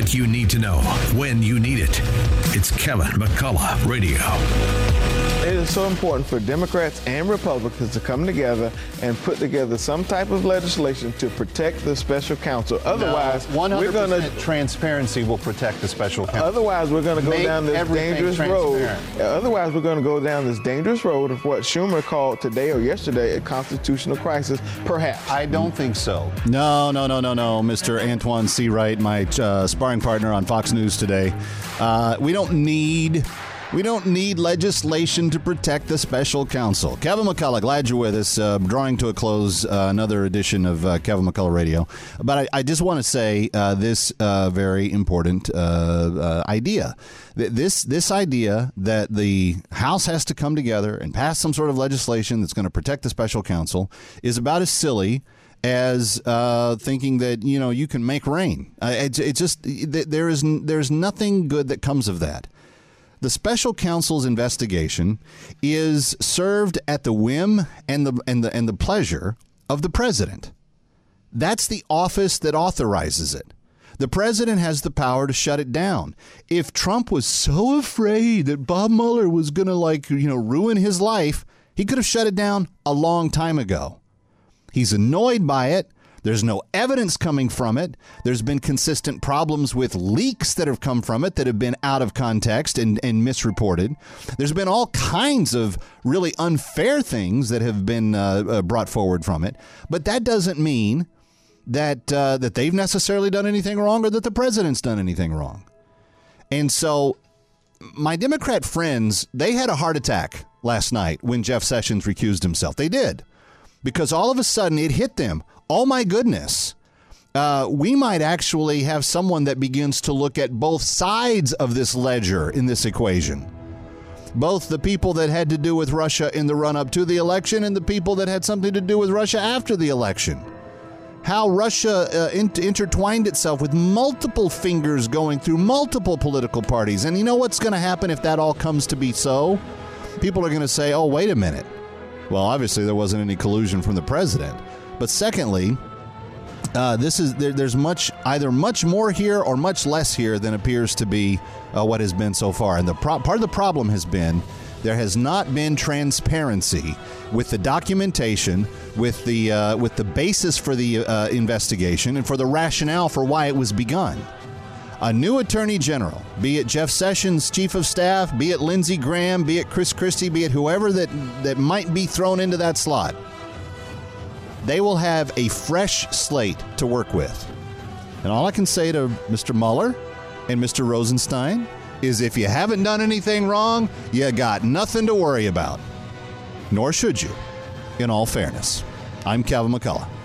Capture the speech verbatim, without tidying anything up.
what you need to know when you need it. It's Kevin McCullough Radio. It is so important for Democrats and Republicans to come together and put together some type of legislation to protect the special counsel. Otherwise, no, one hundred percent we're going to transparency will protect the special counsel. Otherwise, we're going to go Make down this dangerous road. Otherwise, we're going to go down this dangerous road of what Schumer called today or yesterday a constitutional crisis, perhaps. I don't think so. No, no, no, no, no, Mister Antoine Seawright, my uh, sparring partner on Fox News today. Uh, we don't need... We don't need legislation to protect the special counsel. Kevin McCullough, glad you're with us. Uh, drawing to a close uh, another edition of uh, Kevin McCullough Radio. But I, I just want to say uh, this uh, very important uh, uh, idea. This, this idea that the House has to come together and pass some sort of legislation that's going to protect the special counsel is about as silly as uh, thinking that, you know, you can make rain. Uh, it's it just there is there's nothing good that comes of that. The special counsel's investigation is served at the whim and the and the and the pleasure of the president. That's the office that authorizes it. The president has the power to shut it down. If Trump was so afraid that Bob Mueller was going to, like, you know, ruin his life, he could have shut it down a long time ago. He's annoyed by it. There's no evidence coming from it. There's been consistent problems with leaks that have come from it that have been out of context and, and misreported. There's been all kinds of really unfair things that have been uh, uh, brought forward from it. But that doesn't mean that uh, that they've necessarily done anything wrong or that the president's done anything wrong. And so my Democrat friends, they had a heart attack last night when Jeff Sessions recused himself. They did. Because all of a sudden it hit them. Oh, my goodness. Uh, we might actually have someone that begins to look at both sides of this ledger in this equation. Both the people that had to do with Russia in the run-up to the election and the people that had something to do with Russia after the election. How Russia uh, in- intertwined itself with multiple fingers going through multiple political parties. And you know what's going to happen if that all comes to be so? People are going to say, oh, wait a minute. Well, obviously there wasn't any collusion from the president. But secondly, uh, this is there, there's much either much more here or much less here than appears to be uh, what has been so far. And the pro- part of the problem has been there has not been transparency with the documentation, with the uh, with the basis for the uh, investigation, and for the rationale for why it was begun. A new attorney general, be it Jeff Sessions, chief of staff, be it Lindsey Graham, be it Chris Christie, be it whoever that, that might be thrown into that slot, they will have a fresh slate to work with. And all I can say to Mister Mueller and Mister Rosenstein is if you haven't done anything wrong, you got nothing to worry about. Nor should you, in all fairness. I'm Kevin McCullough.